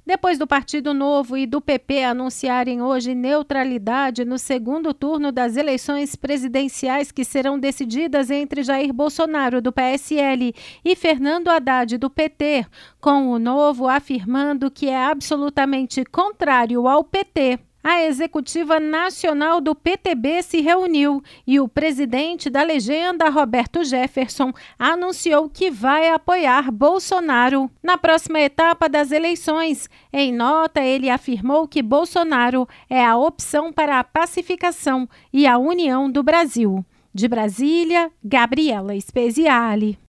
Depois do Partido Novo e do PP anunciarem hoje neutralidade no segundo turno das eleições presidenciais que serão decididas entre Jair Bolsonaro, do PSL, e Fernando Haddad, do PT, com o Novo afirmando que é absolutamente contrário ao PT, a executiva nacional do PTB se reuniu e o presidente da legenda, Roberto Jefferson, anunciou que vai apoiar Bolsonaro na próxima etapa das eleições. Em nota, ele afirmou que Bolsonaro é a opção para a pacificação e a união do Brasil. De Brasília, Gabriela Speziale.